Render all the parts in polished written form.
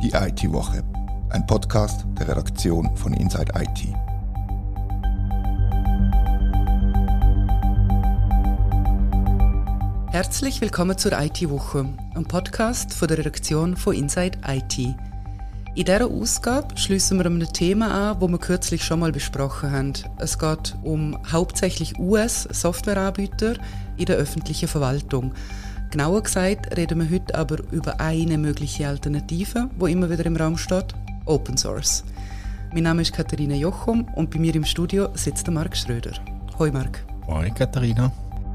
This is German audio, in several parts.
Die IT-Woche, ein Podcast der Redaktion von Inside IT. Herzlich willkommen zur IT-Woche, einem Podcast von der Redaktion von Inside IT. In dieser Ausgabe schliessen wir einem Thema an, das wir kürzlich schon mal besprochen haben. Es geht um hauptsächlich US-Softwareanbieter in der öffentlichen Verwaltung. Genauer gesagt reden wir heute aber über eine mögliche Alternative, die immer wieder im Raum steht: Open Source. Mein Name ist Katharina Jochum und bei mir im Studio sitzt der Marc Schröder. Hoi Marc. Hoi Katharina.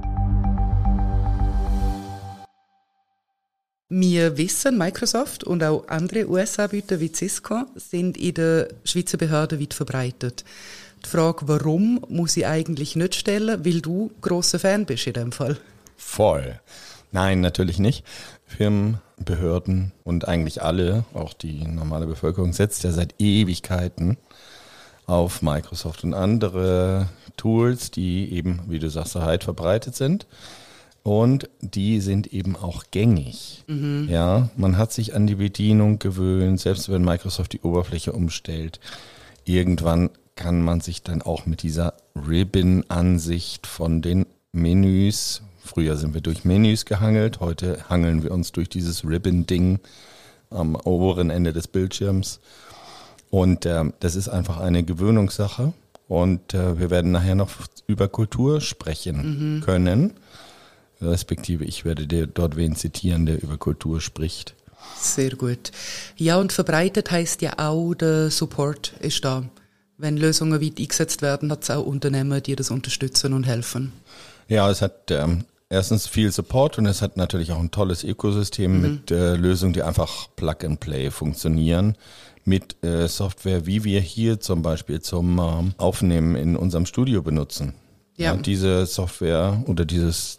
Wir wissen, Microsoft und auch andere US-Anbieter wie Cisco sind in den Schweizer Behörden weit verbreitet. Die Frage, warum, muss ich eigentlich nicht stellen, weil du grosser Fan bist in dem Fall. Voll. Nein, natürlich nicht. Firmen, Behörden und eigentlich alle, auch die normale Bevölkerung, setzt ja seit Ewigkeiten auf Microsoft und andere Tools, die eben, wie du sagst, so weit verbreitet sind. Und die sind eben auch gängig. Mhm. Ja, man hat sich an die Bedienung gewöhnt, selbst wenn Microsoft die Oberfläche umstellt. Irgendwann kann man sich dann auch mit dieser Ribbon-Ansicht von den Menüs, früher sind wir durch Menüs gehangelt, heute hangeln wir uns durch dieses Ribbon-Ding am oberen Ende des Bildschirms. Und das ist einfach eine Gewöhnungssache. Und wir werden nachher noch über Kultur sprechen können. Respektive, ich werde dir dort wen zitieren, der über Kultur spricht. Sehr gut. Ja, und verbreitet heisst ja auch, der Support ist da. Wenn Lösungen weit eingesetzt werden, hat es auch Unternehmen, die das unterstützen und helfen. Ja, es hat erstens viel Support und es hat natürlich auch ein tolles Ökosystem mit Lösungen, die einfach Plug-and-Play funktionieren. Mit Software, wie wir hier zum Beispiel zum Aufnehmen in unserem Studio benutzen. Ja. Diese Software oder dieses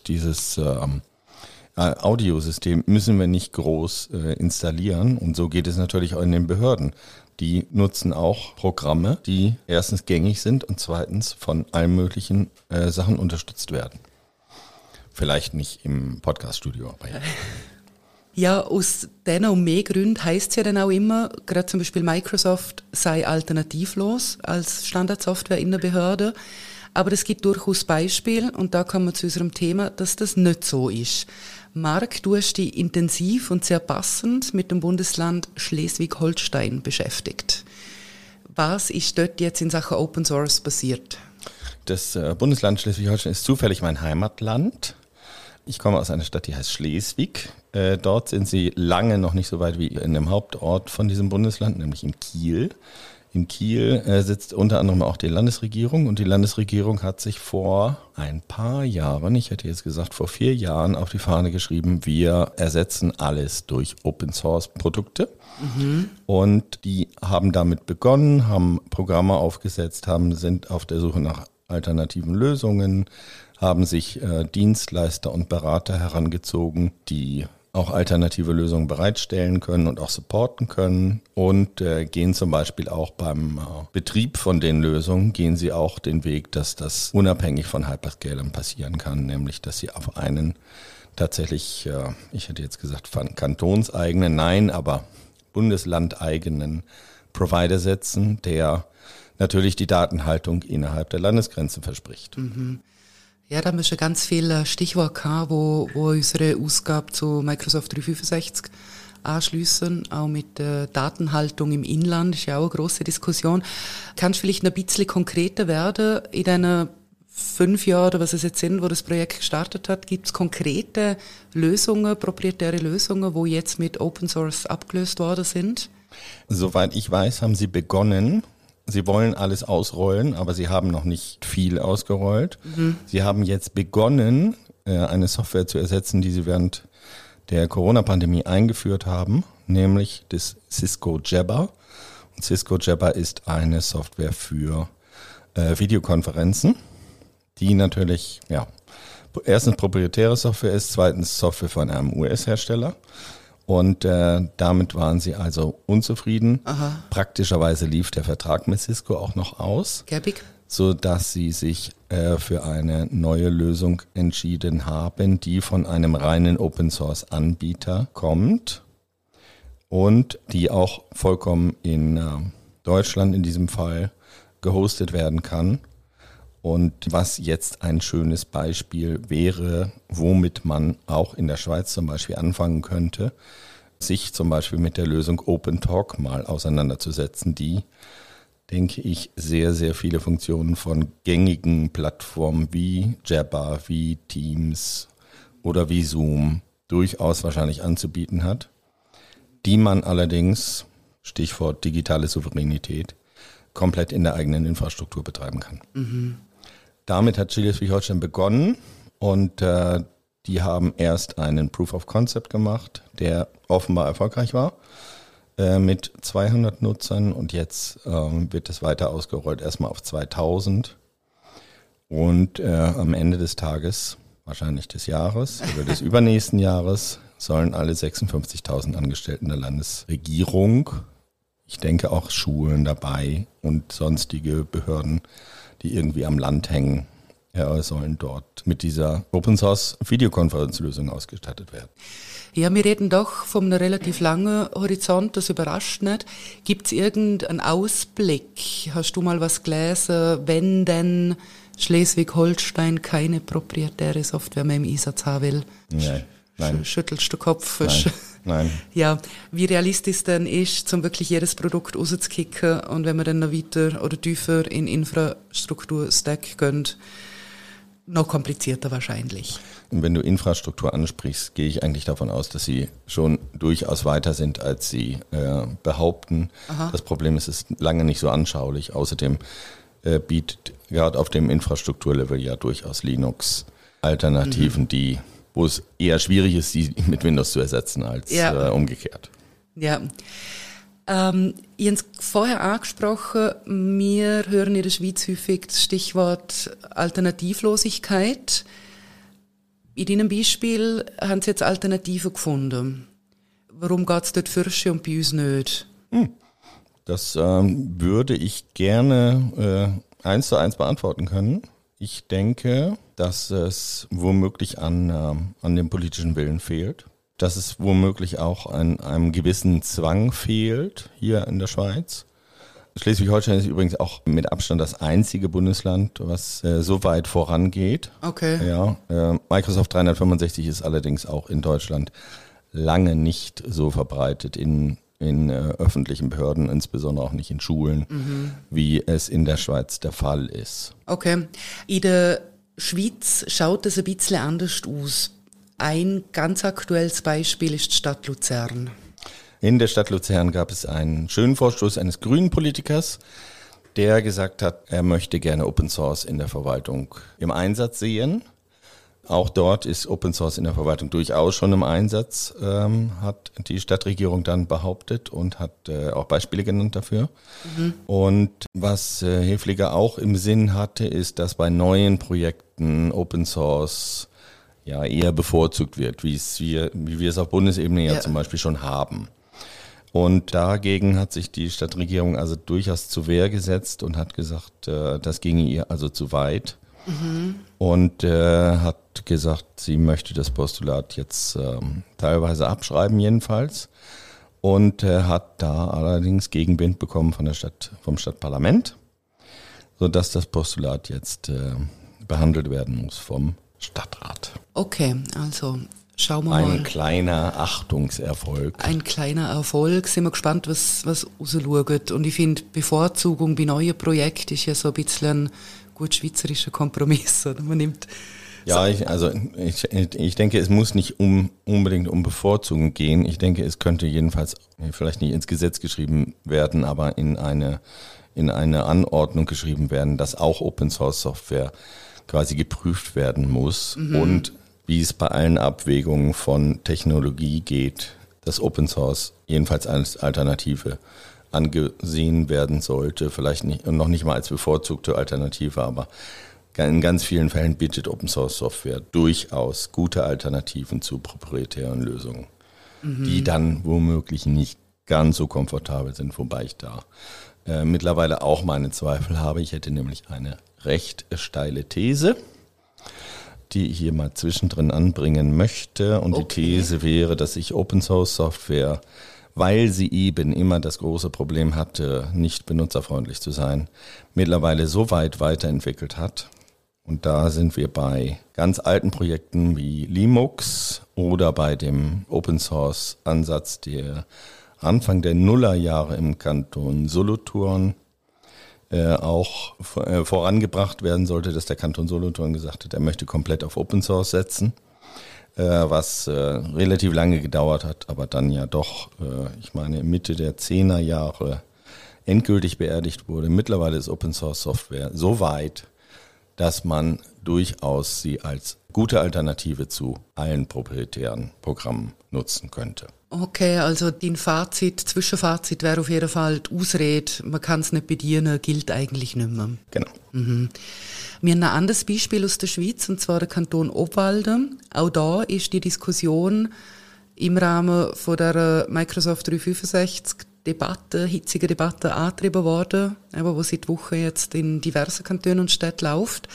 Audiosystem müssen wir nicht groß installieren. Und so geht es natürlich auch in den Behörden. Die nutzen auch Programme, die erstens gängig sind und zweitens von allen möglichen Sachen unterstützt werden. Vielleicht nicht im Podcast-Studio, aber ja. Ja, aus diesen und mehr Gründen heisst es ja dann auch immer, gerade zum Beispiel Microsoft sei alternativlos als Standardsoftware in der Behörde. Aber es gibt durchaus Beispiele, und da kommen wir zu unserem Thema, dass das nicht so ist. Marc, du hast dich intensiv und sehr passend mit dem Bundesland Schleswig-Holstein beschäftigt. Was ist dort jetzt in Sachen Open Source passiert? Das Bundesland Schleswig-Holstein ist zufällig mein Heimatland. Ich komme aus einer Stadt, die heißt Schleswig. Dort sind sie lange noch nicht so weit wie in dem Hauptort von diesem Bundesland, nämlich in Kiel. In Kiel sitzt unter anderem auch die Landesregierung und die Landesregierung hat sich vor ein paar Jahren, ich hätte jetzt gesagt vor 4 Jahren, auf die Fahne geschrieben, wir ersetzen alles durch Open-Source-Produkte. Mhm. Und die haben damit begonnen, haben Programme aufgesetzt, sind auf der Suche nach alternativen Lösungen, haben sich Dienstleister und Berater herangezogen, die auch alternative Lösungen bereitstellen können und auch supporten können und gehen zum Beispiel auch beim Betrieb von den Lösungen, gehen sie auch den Weg, dass das unabhängig von Hyperscalern passieren kann, nämlich dass sie auf einen tatsächlich, ich hätte jetzt gesagt kantonseigenen, nein, aber bundeslandeigenen Provider setzen, der natürlich die Datenhaltung innerhalb der Landesgrenzen verspricht. Mhm. Ja, da haben wir schon ganz viele Stichworte gehabt, wo unsere Ausgabe zu Microsoft 365 anschliessen, auch mit der Datenhaltung im Inland, ist ja auch eine grosse Diskussion. Kannst du vielleicht ein bisschen konkreter werden in den 5 Jahren, oder was es jetzt sind, wo das Projekt gestartet hat? Gibt es konkrete Lösungen, proprietäre Lösungen, wo jetzt mit Open Source abgelöst worden sind? Soweit ich weiß, haben sie begonnen. Sie wollen alles ausrollen, aber sie haben noch nicht viel ausgerollt. Mhm. Sie haben jetzt begonnen, eine Software zu ersetzen, die sie während der Corona-Pandemie eingeführt haben, nämlich das Cisco Jabber. Und Cisco Jabber ist eine Software für Videokonferenzen, die natürlich, erstens proprietäre Software ist, zweitens Software von einem US-Hersteller. Und damit waren sie also unzufrieden. Aha. Praktischerweise lief der Vertrag mit Cisco auch noch aus, sodass sie sich für eine neue Lösung entschieden haben, die von einem reinen Open-Source-Anbieter kommt. und die auch vollkommen in Deutschland in diesem Fall gehostet werden kann. Und was jetzt ein schönes Beispiel wäre, womit man auch in der Schweiz zum Beispiel anfangen könnte, sich zum Beispiel mit der Lösung OpenTalk mal auseinanderzusetzen, die, denke ich, sehr, sehr viele Funktionen von gängigen Plattformen wie Jabber, wie Teams oder wie Zoom durchaus wahrscheinlich anzubieten hat, die man allerdings, Stichwort digitale Souveränität, komplett in der eigenen Infrastruktur betreiben kann. Mhm. Damit hat Schleswig-Holstein begonnen und die haben erst einen Proof of Concept gemacht, der offenbar erfolgreich war, mit 200 Nutzern und jetzt wird es weiter ausgerollt, erstmal auf 2000 und am Ende des Tages, wahrscheinlich des Jahres oder des übernächsten Jahres, sollen alle 56.000 Angestellten der Landesregierung, ich denke auch Schulen dabei und sonstige Behörden, die irgendwie am Land hängen, sollen dort mit dieser Open-Source-Videokonferenzlösung ausgestattet werden. Ja, wir reden doch von einem relativ langen Horizont, das überrascht nicht. Gibt es irgendeinen Ausblick? Hast du mal was gelesen, wenn denn Schleswig-Holstein keine proprietäre Software mehr im Einsatz haben will? Nein. Schüttelst du Kopf? Nein. Ja, wie realistisch denn ist, um wirklich jedes Produkt rauszukicken und wenn man dann noch weiter oder tiefer in Infrastruktur-Stack gehen, noch komplizierter wahrscheinlich. Und wenn du Infrastruktur ansprichst, gehe ich eigentlich davon aus, dass sie schon durchaus weiter sind, als sie behaupten. Aha. Das Problem ist, es ist lange nicht so anschaulich. Außerdem bietet gerade auf dem Infrastrukturlevel ja durchaus Linux Alternativen, wo es eher schwierig ist, die mit Windows zu ersetzen, als umgekehrt. Ja. Ich habe es vorher angesprochen, wir hören in der Schweiz häufig das Stichwort Alternativlosigkeit. In deinem Beispiel haben Sie jetzt Alternativen gefunden. Warum geht es dort fürschen und bei uns nicht? Das würde ich gerne 1:1 beantworten können. Ich denke, dass es womöglich an dem politischen Willen fehlt. Dass es womöglich auch an einem gewissen Zwang fehlt hier in der Schweiz. Schleswig-Holstein ist übrigens auch mit Abstand das einzige Bundesland, was so weit vorangeht. Okay. Ja, Microsoft 365 ist allerdings auch in Deutschland lange nicht so verbreitet in öffentlichen Behörden, insbesondere auch nicht in Schulen, wie es in der Schweiz der Fall ist. Okay. In der Schweiz schaut es ein bisschen anders aus. Ein ganz aktuelles Beispiel ist die Stadt Luzern. In der Stadt Luzern gab es einen schönen Vorstoß eines grünen Politikers, der gesagt hat, er möchte gerne Open Source in der Verwaltung im Einsatz sehen. Auch dort ist Open Source in der Verwaltung durchaus schon im Einsatz, hat die Stadtregierung dann behauptet und hat auch Beispiele genannt dafür. Und was Hefliger auch im Sinn hatte, ist, dass bei neuen Projekten Open Source eher bevorzugt wird, wie wir es auf Bundesebene ja zum Beispiel schon haben. Und dagegen hat sich die Stadtregierung also durchaus zur Wehr gesetzt und hat gesagt, das ginge ihr also zu weit. Und hat gesagt, sie möchte das Postulat jetzt teilweise abschreiben jedenfalls. Und hat da allerdings Gegenwind bekommen vom Stadtparlament, sodass das Postulat jetzt behandelt werden muss vom Stadtrat. Okay, also schauen wir mal. Ein kleiner Achtungserfolg. Ein kleiner Erfolg. Sind wir gespannt, was rausschaut. Und ich finde, Bevorzugung bei neuen Projekten ist ja so ein bisschen ein gut schweizerischer Kompromiss. Oder? Man nimmt ich denke, es muss nicht unbedingt um Bevorzugung gehen. Ich denke, es könnte jedenfalls vielleicht nicht ins Gesetz geschrieben werden, aber in eine Anordnung geschrieben werden, dass auch Open Source Software quasi geprüft werden muss und wie es bei allen Abwägungen von Technologie geht, dass Open Source jedenfalls als Alternative angesehen werden sollte, vielleicht noch nicht mal als bevorzugte Alternative, aber in ganz vielen Fällen bietet Open Source Software durchaus gute Alternativen zu proprietären Lösungen, die dann womöglich nicht ganz so komfortabel sind, wobei ich da mittlerweile auch meine Zweifel habe. Ich hätte nämlich eine recht steile These, die ich hier mal zwischendrin anbringen möchte. Und die These wäre, dass sich Open Source Software weil sie eben immer das große Problem hatte, nicht benutzerfreundlich zu sein, mittlerweile so weit weiterentwickelt hat. Und da sind wir bei ganz alten Projekten wie Linux oder bei dem Open-Source-Ansatz, der Anfang der Nullerjahre im Kanton Solothurn auch vorangebracht werden sollte, dass der Kanton Solothurn gesagt hat, er möchte komplett auf Open Source setzen, was relativ lange gedauert hat, aber dann ja doch, ich meine, Mitte der 10er Jahre endgültig beerdigt wurde. Mittlerweile ist Open Source Software so weit, dass man durchaus sie als gute Alternative zu allen proprietären Programmen nutzen könnte. Okay, also dein Zwischenfazit wäre auf jeden Fall die Ausrede, man kann es nicht bedienen, gilt eigentlich nicht mehr. Genau. Mhm. Wir haben ein anderes Beispiel aus der Schweiz, und zwar der Kanton Obwalden. Auch da ist die Diskussion im Rahmen von der Microsoft 365 hitzige Debatte angetrieben worden, wo seit Wochen jetzt in diversen Kantonen und Städten läuft.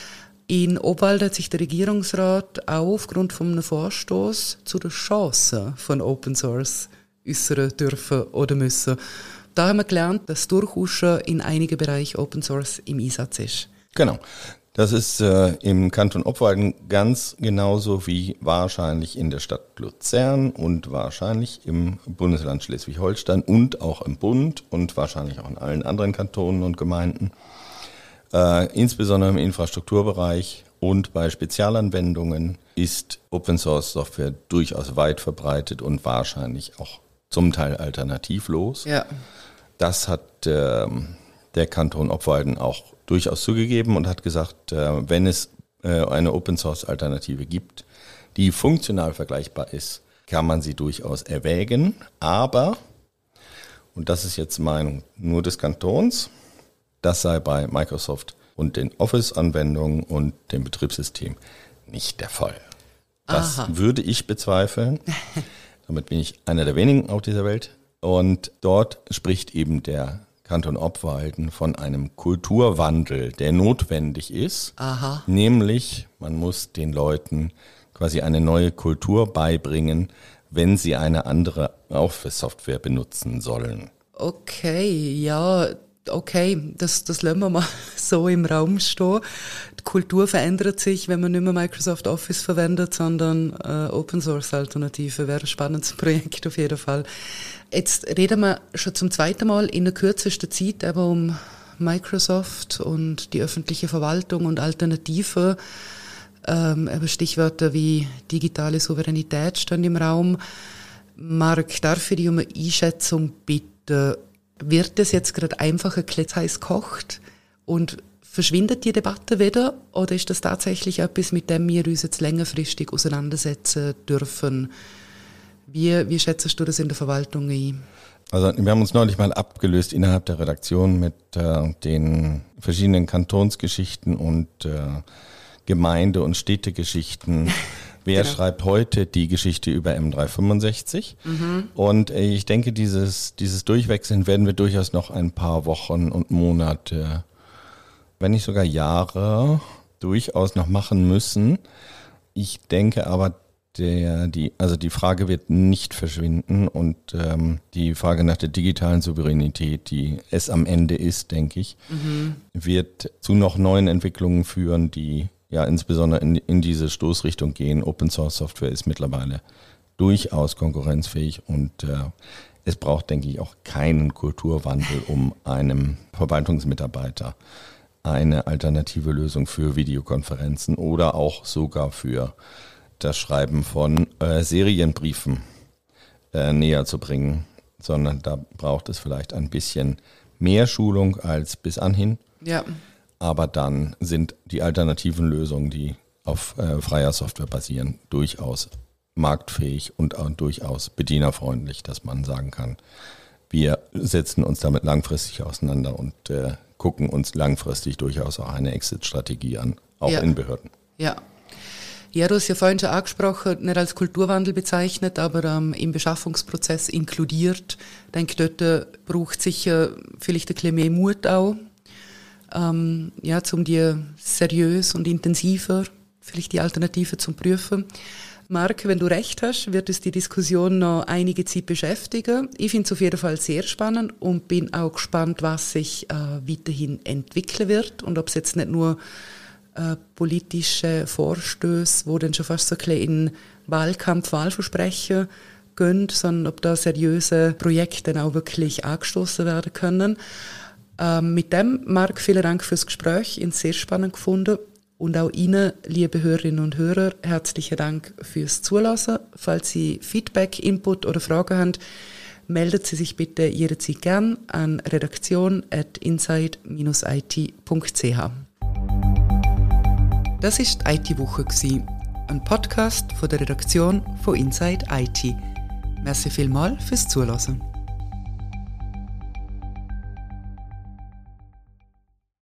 In Obwalden hat sich der Regierungsrat auch aufgrund von einem Vorstoß zu den Chancen von Open Source äußern dürfen oder müssen. Da haben wir gelernt, dass durchaus schon in einigen Bereichen Open Source im Einsatz ist. Genau. Das ist im Kanton Obwalden ganz genauso wie wahrscheinlich in der Stadt Luzern und wahrscheinlich im Bundesland Schleswig-Holstein und auch im Bund und wahrscheinlich auch in allen anderen Kantonen und Gemeinden. Insbesondere im Infrastrukturbereich und bei Spezialanwendungen ist Open Source Software durchaus weit verbreitet und wahrscheinlich auch zum Teil alternativlos. Ja. Das hat der Kanton Obwalden auch durchaus zugegeben und hat gesagt, wenn es eine Open Source Alternative gibt, die funktional vergleichbar ist, kann man sie durchaus erwägen. Aber, und das ist jetzt Meinung nur des Kantons, das sei bei Microsoft und den Office-Anwendungen und dem Betriebssystem nicht der Fall. Das würde ich bezweifeln. Damit bin ich einer der wenigen auf dieser Welt. Und dort spricht eben der Kanton Obwalden von einem Kulturwandel, der notwendig ist. Aha. Nämlich, man muss den Leuten quasi eine neue Kultur beibringen, wenn sie eine andere Office-Software benutzen sollen. Okay, ja, okay, das lassen wir mal so im Raum stehen. Die Kultur verändert sich, wenn man nicht mehr Microsoft Office verwendet, sondern Open Source Alternative. Wäre ein spannendes Projekt auf jeden Fall. Jetzt reden wir schon zum zweiten Mal in der kürzesten Zeit eben um Microsoft und die öffentliche Verwaltung und Alternativen. Eben Stichwörter wie digitale Souveränität stehen im Raum. Marc, darf ich dich um eine Einschätzung bitten? Wird das jetzt gerade einfach ein heiß kocht und verschwindet die Debatte wieder, oder ist das tatsächlich etwas, mit dem wir uns jetzt längerfristig auseinandersetzen dürfen? Wie schätzt du das in der Verwaltung ein? Also wir haben uns neulich mal abgelöst innerhalb der Redaktion mit den verschiedenen Kantonsgeschichten und Gemeinde- und Städtegeschichten. Wer schreibt heute die Geschichte über M365? Und ich denke, dieses Durchwechseln werden wir durchaus noch ein paar Wochen und Monate, wenn nicht sogar Jahre, durchaus noch machen müssen. Ich denke aber, die Frage wird nicht verschwinden und die Frage nach der digitalen Souveränität, die es am Ende ist, denke ich, wird zu noch neuen Entwicklungen führen, die ja insbesondere in diese Stoßrichtung gehen. Open Source Software ist mittlerweile durchaus konkurrenzfähig und es braucht, denke ich, auch keinen Kulturwandel, um einem Verwaltungsmitarbeiter eine alternative Lösung für Videokonferenzen oder auch sogar für das Schreiben von Serienbriefen näher zu bringen, sondern da braucht es vielleicht ein bisschen mehr Schulung als bis anhin. Ja. Aber dann sind die alternativen Lösungen, die auf freier Software basieren, durchaus marktfähig und auch durchaus bedienerfreundlich, dass man sagen kann, wir setzen uns damit langfristig auseinander und gucken uns langfristig durchaus auch eine Exit-Strategie an, auch in Behörden. Ja. Ja, du hast ja vorhin schon angesprochen, nicht als Kulturwandel bezeichnet, aber im Beschaffungsprozess inkludiert. Ich denke, dort braucht sicher vielleicht ein bisschen mehr Mut auch, um die seriös und intensiver vielleicht die Alternative zum Prüfen. Marc, wenn du recht hast, wird es die Diskussion noch einige Zeit beschäftigen. Ich finde es auf jeden Fall sehr spannend und bin auch gespannt, was sich weiterhin entwickeln wird und ob es jetzt nicht nur politische Vorstöße, wo dann schon fast so ein bisschen in Wahlkampf, Wahlversprechen gehen, sondern ob da seriöse Projekte auch wirklich angestoßen werden können. Mit dem, Marc, vielen Dank fürs Gespräch, ich habe es sehr spannend gefunden. Und auch Ihnen, liebe Hörerinnen und Hörer, herzlichen Dank fürs Zuhören. Falls Sie Feedback, Input oder Fragen haben, melden Sie sich bitte jederzeit gern an redaktion@inside-it.ch. Das war die IT-Woche, ein Podcast von der Redaktion von Inside IT. Merci vielmals fürs Zuhören.